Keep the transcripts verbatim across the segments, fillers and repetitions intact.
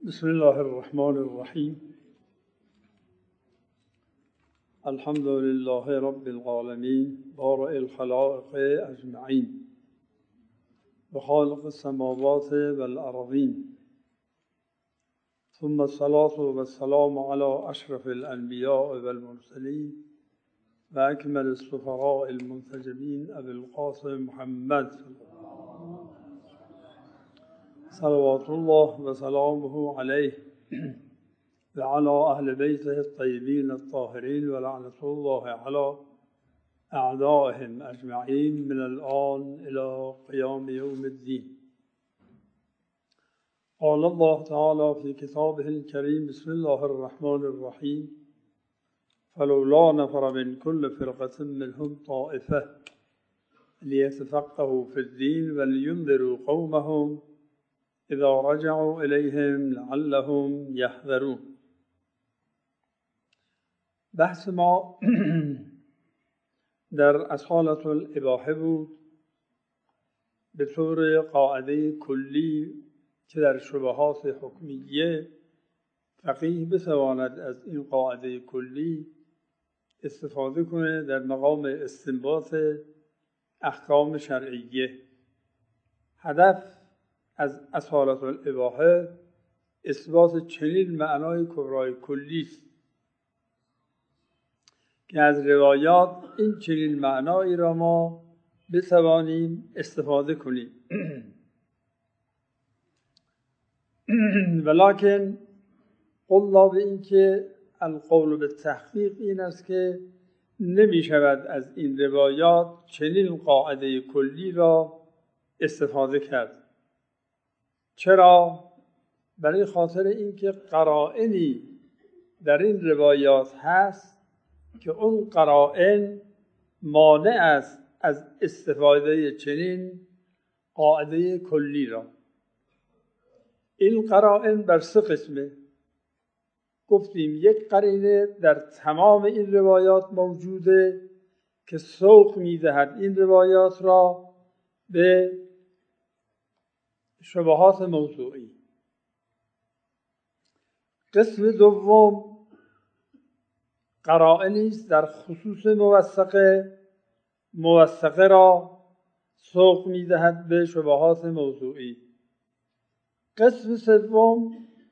بسم الله الرحمن الرحیم. الحمد لله رب العالمین بارئ الخلائق اجمعین و خالق السماوات والارضین، ثم الصلاة والسلام على اشرف الانبیاء والمرسلین و اکمل السفراء المنتجبین ابی القاسم محمد صلوات الله وسلامه عليه وعلى أهل بيته الطيبين الطاهرين ولعنة الله على أعدائهم أجمعين من الآن إلى قيام يوم الدين. قال الله تعالى في كتابه الكريم: بسم الله الرحمن الرحيم. فلولا نفر من كل فرقة منهم طائفة ليتفقهوا في الدين ولينذروا قومهم اذا رجعوا الیهم لعلهم یحذرون. بحث ما در اصالة الاباحه بود، به طور قاعده کلی که در شبهات حکمیه فقیه بتواند از این قاعده کلی استفاده کنه در مقام استنباط احکام شرعیه. هدف از اصالة الاباحه اثبات چنین معنای کبرای کلی است که از روایات این چنین معنایی را ما بتوانیم استفاده کنیم. ولکن قلنا به این که القول به تحقیق این است که نمی شود از این روایات چنین قاعده کلی را استفاده کرد. چرا؟ برای خاطر اینکه قرائنی در این روایات هست که اون قرائن مانع است از استفاده چنین قاعده کلی را. این قرائن بر سه قسمه. گفتیم یک قرینه در تمام این روایات موجوده که سوق می‌دهد این روایات را به شبهات موضوعی. قسم دوم قرائنی است در خصوص موثقه موثقه را سوق می‌دهد به شبهات موضوعی. قسم سوم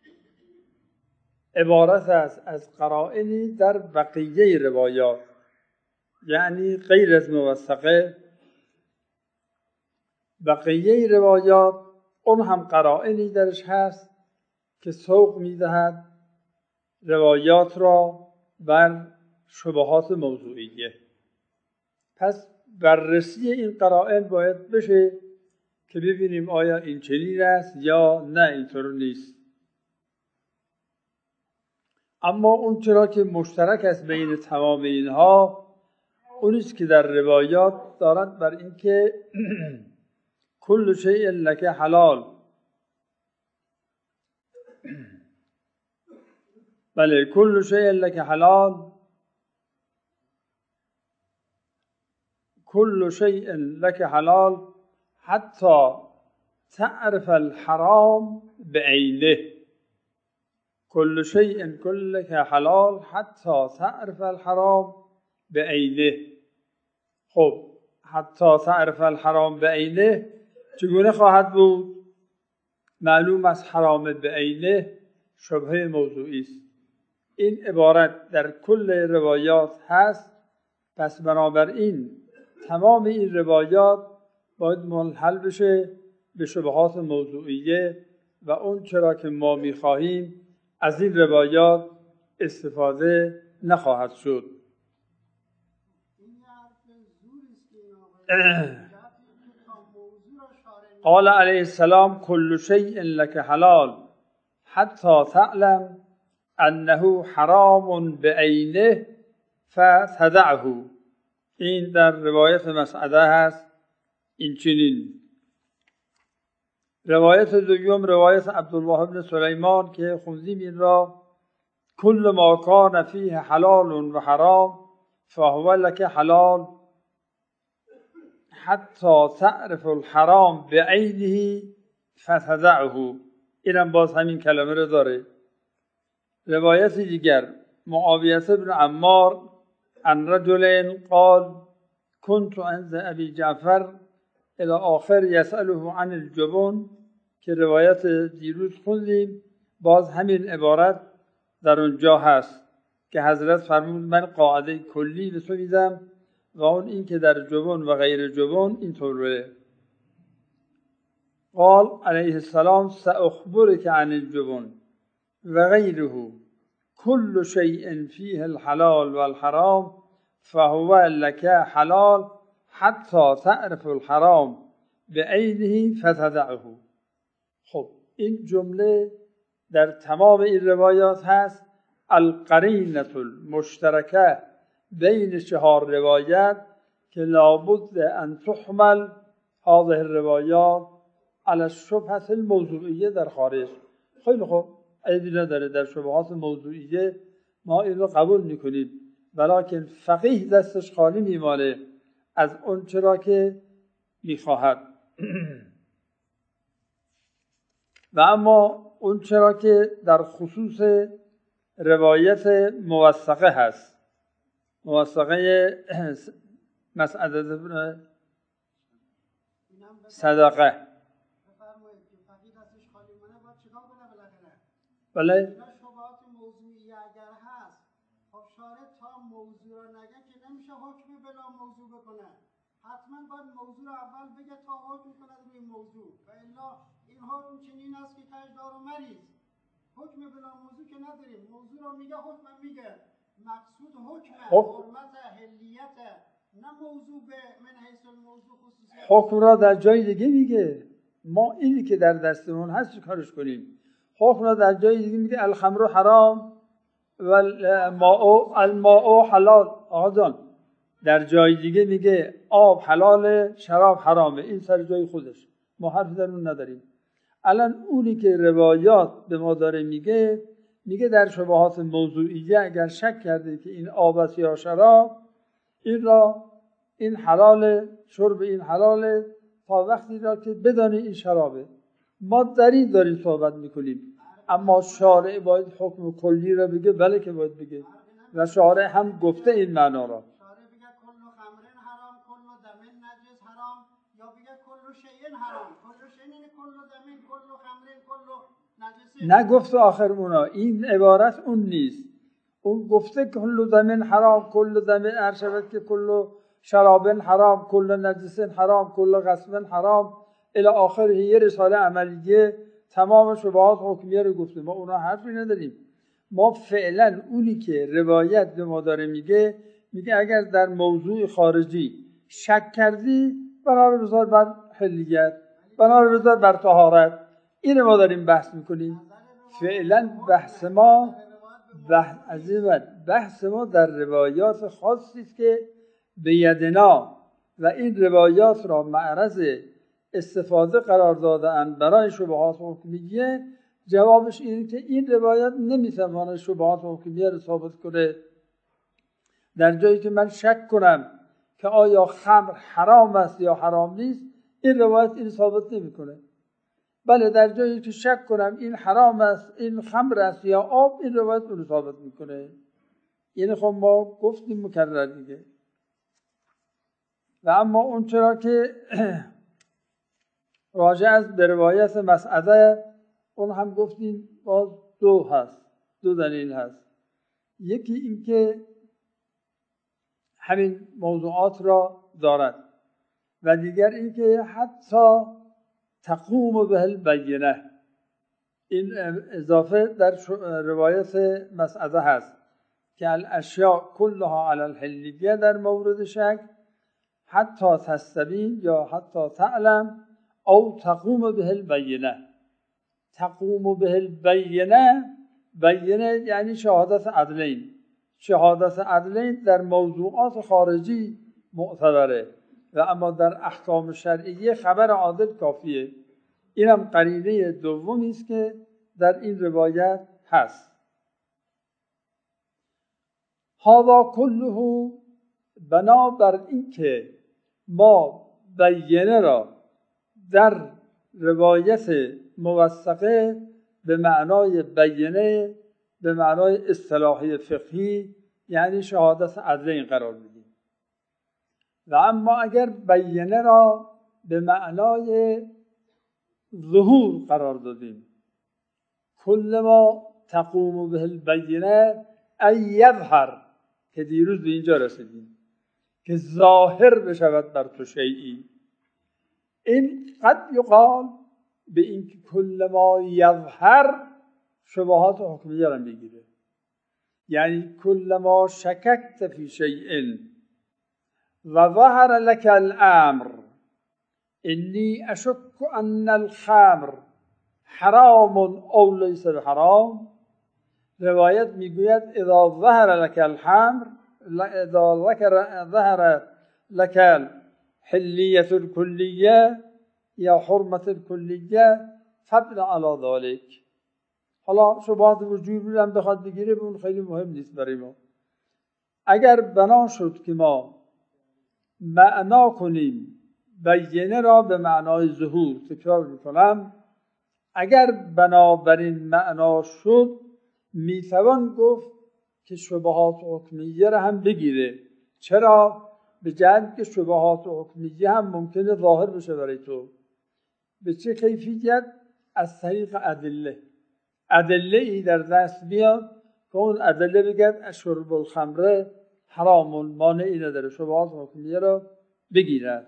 عبارت است از قرائنی در بقیه روایات، یعنی غیر از موثقه بقیه روایات اون هم قرائنی درش هست که سوق می‌دهد روایات را بر شبهات موضوعیه. پس بررسی این قرائن باید بشه که ببینیم آیا این چنین است یا نه اینطور نیست. اما اون چرا که مشترک است بین تمام اینها اون است که در روایات دارد بر این که کل شیء لک حلال. بله، کل شیء لک حلال، کل شیء لک حلال حتی تعرف الحرام بعینه. کل شیء کل لک حلال حتی تعرف الحرام بعینه. خب حتی تعرف الحرام بعینه چگونه خواهد بود؟ معلوم از حرام بعینه شبهه موضوعی است. این عبارت در کل روایات هست. پس بنابراین تمام این روایات باید منحل بشه به شبهات موضوعیه و اون چرا که ما می‌خواهیم از این روایات استفاده نخواهد شد. قال علیه السلام: کل شیء لک حلال حتی تعلم انه حرام بعینه فتدعه. این در روایت مسعده هست. این چنین روایت دوم روایت عبدالله بن سلیمان که خوندیم این را: کل ما کان فیه حلال و حرام فهو لک حلال حتی تعرف الحرام بعینه فتدعه. اینم باز همین کلمه رو داره. روایت دیگر معاویه بن عمار عن رجل قال كنت عند ابي جعفر الى آخر يسأله عن الجبن که روایت دیروز خوندیم، باز همین عبارت در اونجا هست که حضرت فرمود من قاعده کلی به تو میدم و اون این که در جبن و غیر جبن اینطوره. قال علیه السلام سأخبرك عن الجبن و غیره كل شيء فيه الحلال والحرام فهو لك حلال حتى تعرف الحرام بعینه فتدعه. خب این جمله در تمام این روایات هست. القرینة المشترکه بین چهار روایت که لابد ان تحمل هذه الروایات على الشبهة الموضوعیه در خارج. خیلی خوب، عیبی نداره در شبهات موضوعیه ما این رو قبول میکنیم، ولیکن فقیه دستش خالی میمانه از اون چرا که میخواهد. و اما اون چرا که در خصوص روایت موثقه هست، موثقه مسعده بن صدقه، بله شبهات موضوعی اگر هست خب شارع تا موضوع رو نگه که نمیشه حکم بلا موضوع بکنه، حتما باید موضوع رو اول بگه تا حکم کنه روی موضوع، و الا این حکم چنین است که تاج دار و مریض، حکم بلا موضوع که نداریم، موضوع رو میگه حکم میگه، مقصود حکم حرمت حلیت، نه موضوع به من حیث الموضوع خصوصیت. حکم را در جای دیگه میگه، ما اینی که در دستمون هست چی کارش کنیم؟ حکم را در جای دیگه میگه الخمر حرام و الماء الماء حلال. آقا جان در جای دیگه میگه آب حلاله شراب حرامه، این سر جای خودش، ما حرفی در اون نداریم. الان اونی که روایات به ما داره میگه میگه در شبهات موضوعیه اگر شک کرده که این آب است یا شراب، این را این حلاله، شرب این حلاله تا وقتی را که بدانی این شرابه. ما در این داریم صحبت میکنیم، اما شارع باید حکم کلی را بگه، بله که باید بگه، و شارع هم گفته این معنا را. شارع بگه کل خمر حرام، کل دم نجس حرام، یا بگه کل شیء حرام، کل شیء یعنی کل دم، کل خمر، کل نجس. نگفت آخر اونا، این عبارت اون نیست. اون گفته کل دم حرام، کل دم ارشبت که کل شراب حرام، کل نجس حرام، کل غصب حرام الی آخر. یه رساله عملیه تمام شبهات حکمیه رو گفته، ما اونا حرفی نداریم. ما فعلا اونی که روایت به ما داره میگه میگه اگر در موضوع خارجی شک کردی بنا رو بذار بر حلیت، بنا رو بذار بر طهارت، این ما داریم بحث میکنیم. فعلا بحث ما بحث عزیزت بحث ما در روایات خاصی است که به یدنا و این روایات را معرض استفاده قرار دادن برای شبهات حکمیه. جوابش اینه که این روایت نمیتواند شبهات حکمیه رو ثابت کنه. در جایی که من شک کنم که آیا خمر حرام است یا حرام نیست، این روایت این ثابت نمیکنه. بله در جایی که شک کنم این حرام است، این خمر است یا آب، این روایت اون رو ثابت میکنه. یعنی خب ما گفتیم مکرر دیگه. و اما اون چرا که راجع از به روایت مسعده، اون هم گفتیم باز دو هست، دو دلیل هست. یکی این که همین موضوعات را دارد و دیگر این که حتی تقوم به البینه، این اضافه در روایت مسعده هست که الاشیاء کلها علی الحلیه در مورد شک حتی تستبین یا حتی تعلم او تقوم به البینه. تقوم به البینه، بینه یعنی شهادت عدلین. شهادت عدلین در موضوعات خارجی معتبره و اما در احکام شرعیه خبر عادل کافیه. اینم قرینه دومی است که در این روایت هست. هذا كله بنابر این که ما بینه را در روایت موثقه به معنای بیانه، به معنای اصطلاحی فقهی، یعنی شهادت عدلین قرار میدیم. و اما اگر بیانه را به معنای ظهور قرار دادیم، کل ما تقوم به البینه ای یظهر، که دیروز به اینجا رسیدیم که ظاهر بشود بر تو شیئی. این قد یقال به این که کل ما یظهر شبهات حکمیه را میگیره، یعنی کل ما شککت فی شیء و ظهر لك الامر انی اشک ان الخمر حرام او لیس بحرام. روایت میگوید اذا ظهر لك الخمر، اذا ذكر ظهر لك الحلیة الکلیه یا حرمت الکلیه فبن علی ذلك. حالا شبهات وجوبی هم بخواد بگیره، به اون خیلی مهم نیست برای ما. اگر بنا شد که ما معنا کنیم بیانه را به معنای ظهور، تکرار میکنم، اگر بنابراین معنا شد میتوان گفت که شبهات حکمیه را هم بگیره. چرا؟ به جهت که شبهات حکمیه هم ممکنه ظاهر بشه برای تو. به چه کیفیت؟ از طریق ادله. ادله ای در دست بیاد که اون ادله بگد شرب الخمر حرام، مانعی نداره، شبهات حکمیه را بگیرد.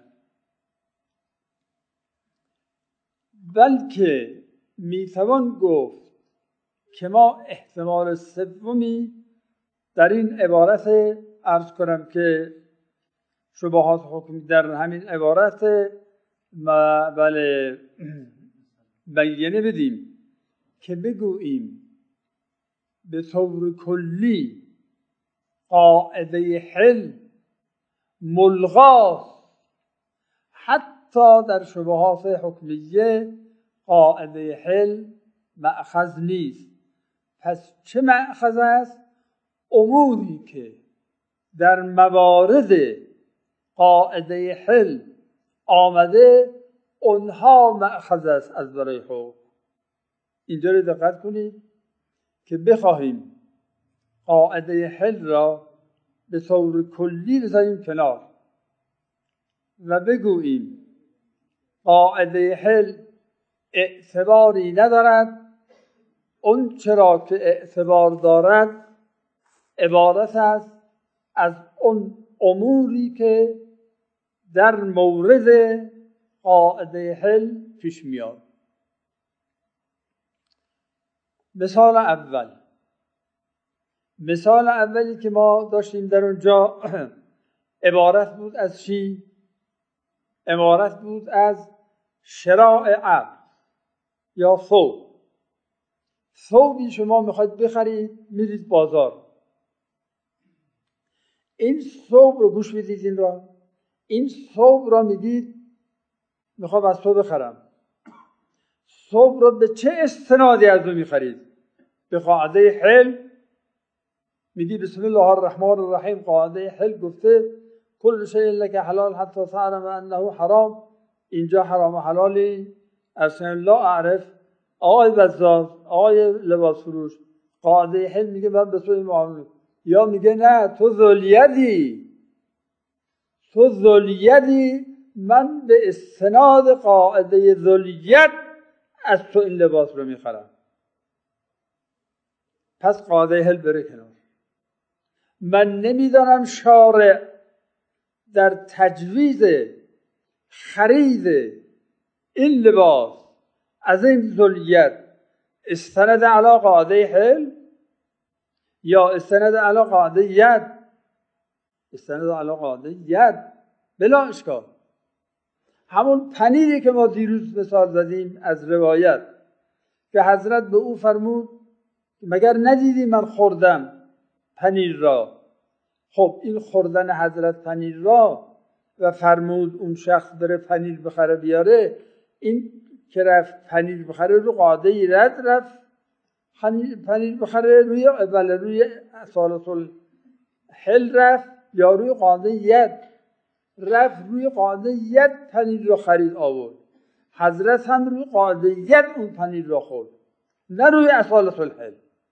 بلکه میتوان گفت که ما احتمال سومی در این عبارت عرض کنم که شبهات حکمی در همین عبارت ما بله بیانه بدیم که بگوییم به طور کلی قاعده حل ملغاست، حتی در شبهات حکمیه قاعده حل مأخذ نیست. پس چه مأخذ است؟ اموری که در موارد قاعده حل آمده اونها مأخذ است از برای حکم. اینجا رو دقت کنید که بخواهیم قاعده حل را به طور کلی بذاریم کنار و بگوییم قاعده حل اعتباری ندارد، اون چرا که اعتبار دارد عبارت است از اون اموری که در مورد قاعده حل پیش میاد. مثال اول، مثال اولی که ما داشتیم در اونجا عبارت بود از چی؟ عبارت بود از شراء عبد یا ثوب. ثوبی شما میخواید بخرید، میرید بازار. این ثوب رو گوش بدید، این را این ثوب را میگید میخوام از تو بخرم. ثوب را به چه استنادی از او میخرید؟ به قاعده حل. میگی بسم الله الرحمن الرحیم، قاعده حل گفته کل شیء لک حلال حتی تعلم انه حرام. اینجا حرام و حلالی اصلا لا اعرف. آقای بزاز، آقای لباس فروش، قاعده حل میگه من به تو معامله، یا میگه نه تو ذلیتی، تو ذلیتی، من به استناد قاعده ذلیت از تو این لباس رو میخرم. پس قاعده حل بره کنار. من نمیدانم شارع در تجویز خرید این لباس از این ذلیت استند علی قاعده حل یا استند علی قاعده ید. استند علی قاعده ید بلا اشکال. همون پنیری که ما دیروز مثال زدیم از روایت که حضرت به او فرمود مگر ندیدی من خوردم پنیر را. خب این خوردن حضرت پنیر را و فرمود اون شخص بره پنیر بخره بیاره، این که رفت پنیر بخره رو قاعده ای رد رفت پنیر بخره روی بله روی اصالت الحل رفت یا روی قاعده ید رفت، روی قاعده ید پنیر را خرید آورد. حضرت هم روی قاعده ید اون پنیر را خورد. نه روی اصالت الحل.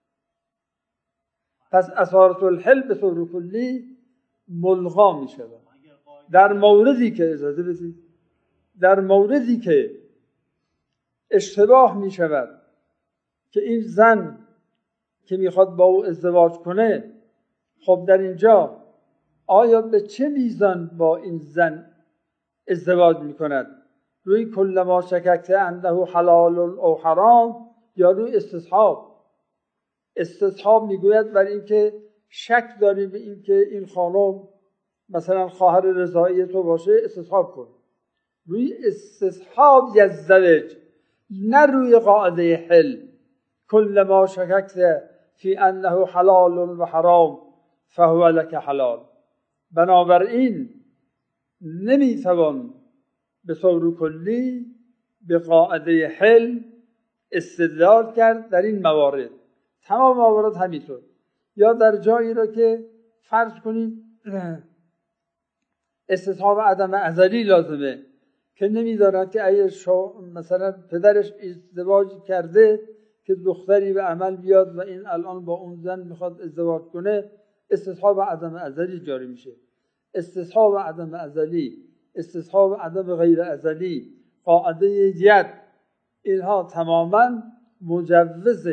پس اصالت الحل به طور کلی ملغا می شود در موردی که اجازه بدید در موردی که اشتباه می شود که این زن که میخواد با او ازدواج کنه، خب در اینجا آیا به چه میزان با این زن ازدواج میکند؟ روی کل ما شککت انه حلال او حرام یا روی استصحاب؟ استصحاب میگوید برای اینکه شک داری به اینکه این خانم مثلا خواهر رضایی تو باشه، استصحاب کن. روی استصحاب یزدوج، نه روی قاعده حل. کل ما شککت فی انه حلال و حرام فهو لک حلال. بنابراین نمیتوان به طور کلی به قاعده حل استدلال کرد در این موارد. تمام موارد همینطور. یا در جایی را که فرض کنید استصحاب عدم ازلی لازمه که نمیدارد که اگه مثلا پدرش ازدواج کرده که دختری به عمل بیاد و این الان با اون زن میخواد ازدواج کنه، استصحاب عدم ازلی جاری میشه. استصحاب عدم ازلی، استصحاب عدم غیر ازلی، قاعده ید، اینها تماما مجوز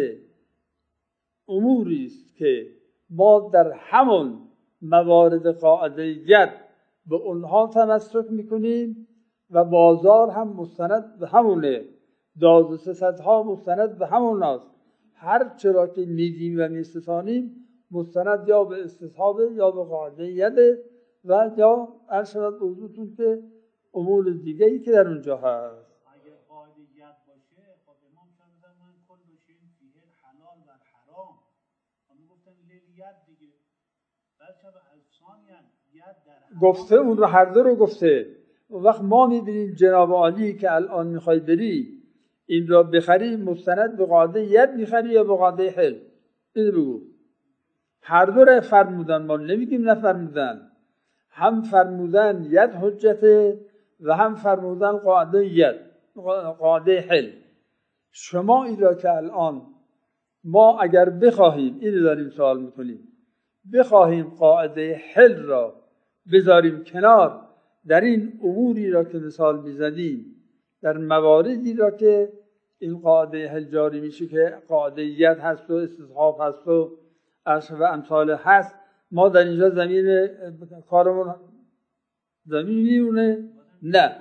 اموری است که ما در همون موارد قاعده ید به اونها تمسک میکنیم و بازار هم مستند به همونه، داد و ستدها مستند به همون است. هر چرا که میدیم و میستانیم مستند یا به استصحاب یا به قاعده یده و یا عرض شود بوضوعتون که امور دیگه ای که در اونجا هست. اگر قاعده ید باشه، خب امام فرمودن من کل بشین فیه حلال و حرام، همون گفتن لیل ید دیگه. بلکه به افسانیان ید در گفته اون رو هر دو رو گفته. اون وقت ما میبینیم جناب عالی که الان میخوای بری این را بخری مستند به قاعده ید میخری یا به قاعده حل؟ اینو بگو. هر دو را فرمودن، ما نمیگیم نفرمودن. هم فرمودن ید حجته و هم فرمودن قاعده ید، قاعده حل. شما این را که الان ما اگر بخواهیم، اینو داریم سوال میکنیم، بخواهیم قاعده حل را بذاریم کنار در این اموری را که مثال میزدیم، در مواردی را که این قاعده حل جاری میشه که قاعده ید هست و استصحاب هست و عرش و امثال هست، ما در اینجا زمین کارمون زمین میونه؟ نه.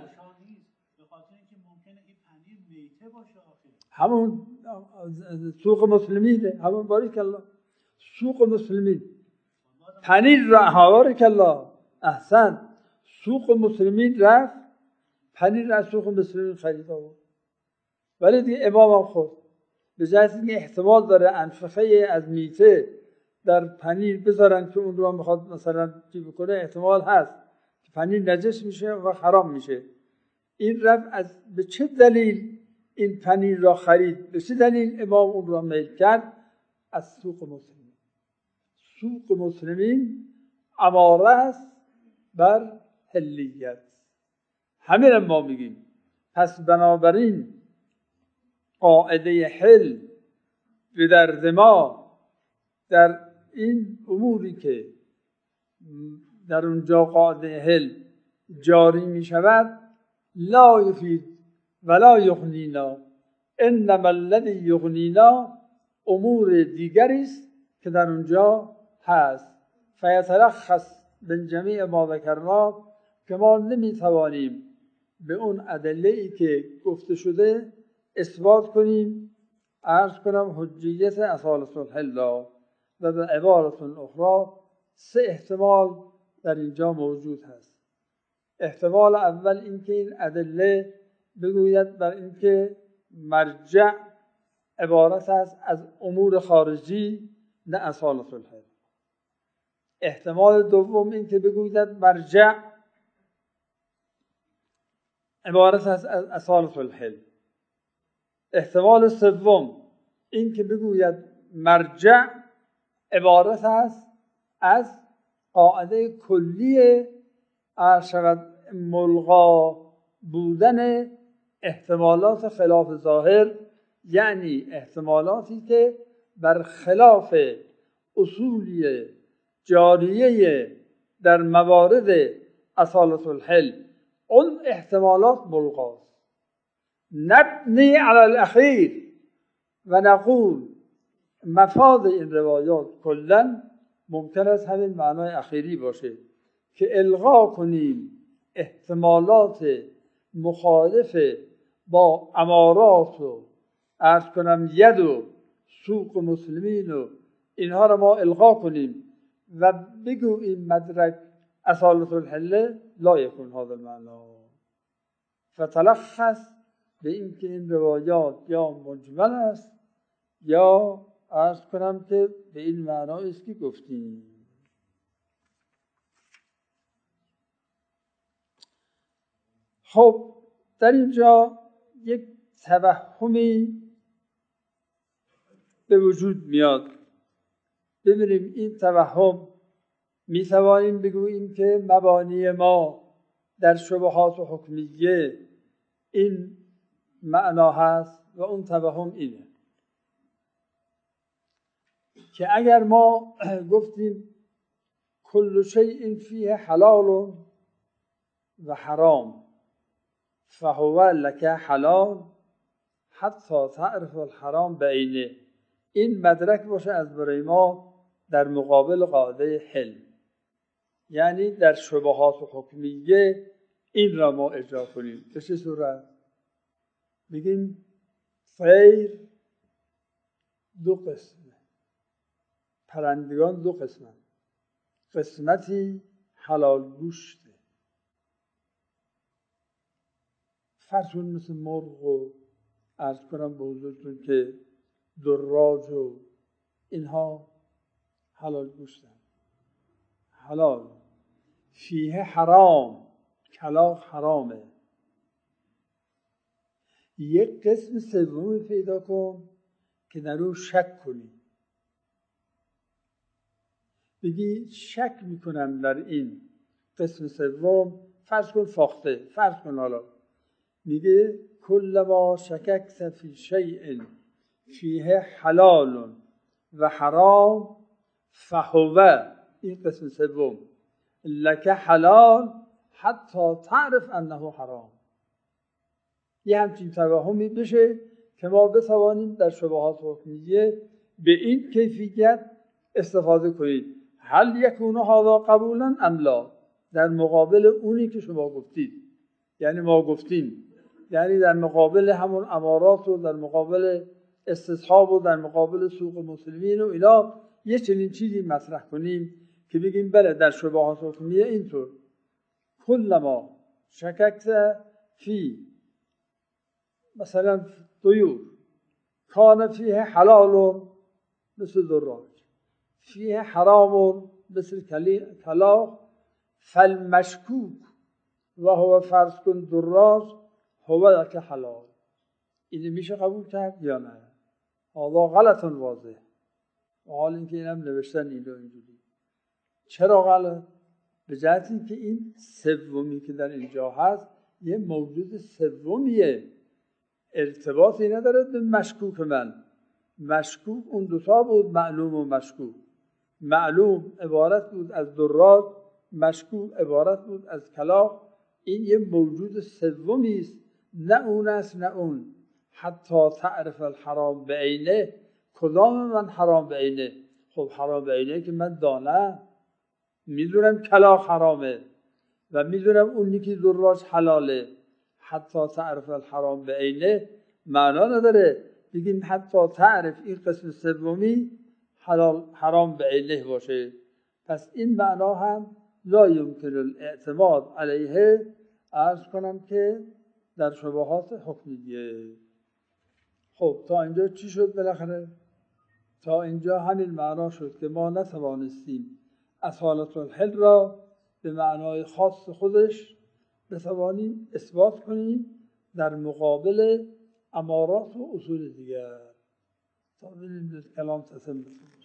همون سوق مسلمینه، همون باریک الله سوق مسلمین. پنیر را باریک الله احسن، سوق مسلمین رفت پنیر را از سوق مسلمین خرید آورد. ولی دیگه امام خود به جای اینکه احتمال داره انفخه از میته در پنیر بذارن که اون رو میخواد مثلا چی بکنه، احتمال هست که پنیر نجس میشه و حرام میشه. این رفت از به چه دلیل این پنیر را خرید؟ به چه دلیل امام اون را میل کرد؟ از سوق مسلمین. سوق مسلمین اماره است بر حلیت. همین ما میگیم. پس بنابراین قاعده حل به درد ما در این اموری که در اونجا قاعده حل جاری می شود لا یفید ولا یغنینا، انما الذی یغنینا امور دیگری است که در اونجا هست. فیتلخص من جمیع ما ذکرنا، که ما نمی توانیم به اون ادله‌ای که گفته شده اثبات کنیم، عرض کنم حجیت اصالت الحل و به عبارت اخرى سه احتمال در اینجا موجود هست. احتمال اول اینکه این ادله بگوید بر اینکه مرجع عبارت است از امور خارجی نه اصالت الحل. احتمال دوم اینکه بگوید مرجع عبارت است از اصالت الحل. احتمال سوم اینکه بگوید مرجع عبارت است از قاعده کلی ارشد ملغا بودن احتمالات خلاف ظاهر یعنی احتمالاتی که بر خلاف اصولی جاریه در موارد اصالت الحل اون احتمالات ملغاست. نبنی علی الاخیر و نقول مفاد این روایات کلا ممکن است همین معنای اخیری باشه که الغا کنیم احتمالات مخالف با امارات و عرض کنم ید و سوق مسلمین و اینها رو ما الغا کنیم و بگوییم مدرک اصالت الحل لا یکون هذا المعنی. فتلخص به این که این روایات یا مجمل است یا عرض کنم که به این معنی است که گفتیم. خب در اینجا یک توهمی به وجود میاد. ببینیم این توهم می توانیم بگوییم که مبانی ما در شبهات و حکمیه این معنا هست و اون توهم اینه که اگر ما گفتیم کل شیء فیه حلال و حرام فهو لک حلال حتی تعرف الحرام بعینه، این مدرک باشه از برای ما در مقابل قاعده حل، یعنی در شبهات و حکمیه این را ما اجرا کنیم. به چه صورت؟ بگیم طیر دو قسمه، پرندگان دو قسمه، قسمتی حلال گوشته، فرسون مثل مرغ و عرض کنم به حضورتون که دراج و اینها حلال گوشتن، حلال. فیه حرام، کلاغ حرامه. یک قسم سومی پیدا کن که در اون شک کنی، بگی شک میکنم در این قسم سوم، فرض کن فاخته، فرض کن حالا میگه کل ما شککت فی شیء فیه حلال و حرام فهو، این قسم سوم، لک حلال حتی تعرف انه حرام. یه همچین توهمی بشه که ما بتوانیم در شبهات حکمیه به این کیفیت استفاده کنیم. هل یکون هذا قبولا ام لا، در مقابل اونی که شما گفتید، یعنی ما گفتیم، یعنی در مقابل همون امارات و در مقابل استصحاب و در مقابل سوق مسلمین و اینا یه چنین چیزی مطرح کنیم که بگیم بله در شبهات حکمیه اینطور کل ما شککت فی مثلا طیور کان فیه حلال مثل دراج، فیه حرام مثل کلاغ، فالمشکوک و هو فرض کن دراج هو لک حلال. این میشه قبول کرد یا نه؟ هذا غلط واضح. و حال اینکه اینم نوشتن این رو اینجوری. چرا غلط؟ به جهت اینکه این سومی که در اینجا هست یه موجود سومیه، ارتباطی نداره به مشکوک من. مشکوک اون دوتا بود، معلوم و مشکوک. معلوم عبارت بود از دراج، مشکوک عبارت بود از کلاغ. این یه موجود سومی است، نه اون است نه اون. حتی تعرف الحرام بعینه، کدام من حرام بعینه؟ خب حرام بعینه که من دانم، میدونم کلاغ حرامه و میدونم اون یکی دراج حلاله. حتی تعرف الحرام بعینه معنا نداره بگیم حتی تعرف این قسم سومی حلال حرام بعینه باشه. پس این معنا هم لا یمکن الاعتماد علیه، عرض کنم که در شبهات حکمیه. خب تا اینجا چی شد بالاخره؟ تا اینجا همین معنا شد که ما نتوانستیم اصالت الحل را به معنای خاص خودش بتوانیم اثبات کنیم در مقابل امارات و اصول دیگر. تا ببینیم کلام تسلیم بسید.